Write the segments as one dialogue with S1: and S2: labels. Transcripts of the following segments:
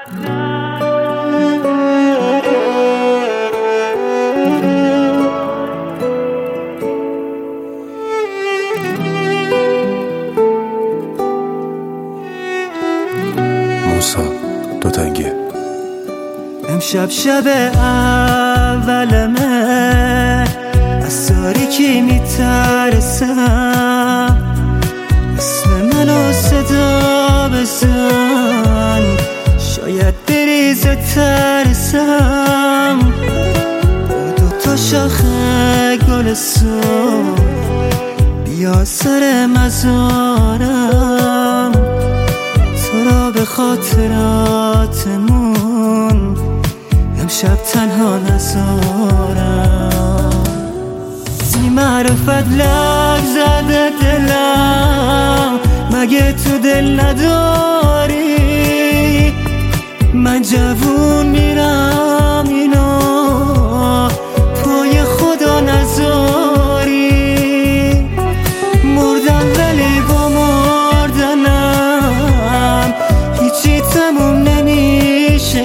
S1: دو تنگه.
S2: امشب شب اولمه، از تاریکی میترسم، اسم منو صدا بزن، شاید بریزه ترسم. با دوتا شاخه گل سرخ بیا سر مزارم، تو را به خاطراتمون امشب تنها نذارم. بی معرفت لک زده دلم، مگه تو دل نداری؟ من جوون میرم اینو پای خدا نذاری. مردم ولی با مردنم هیچی تموم نمیشه.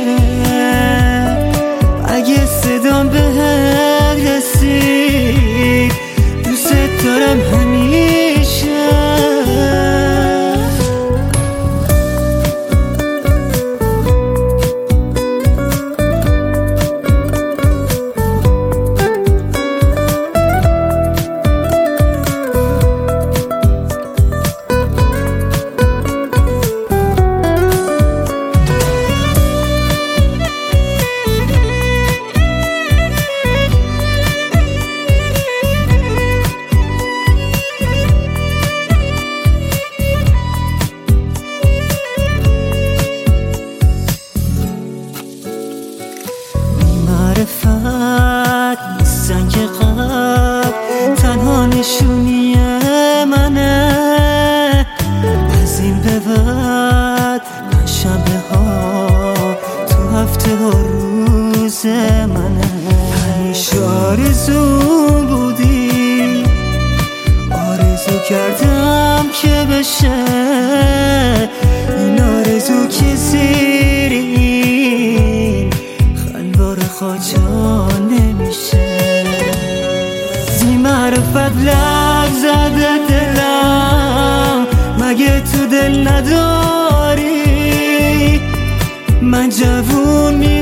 S2: اگه صدام بهت رسید دوست دارم همیشه. معرفت نیستن که قبل تنها نشونی منه. از این به بعد من شنبه ها تو هفته ها روز منه. همیشه آرزو بودی، آرزو کردم که بشه این آرزو که زیری خاجا نمیشه. بی معرفت لک زده دلم، مگه تو دل نداری؟ من جوون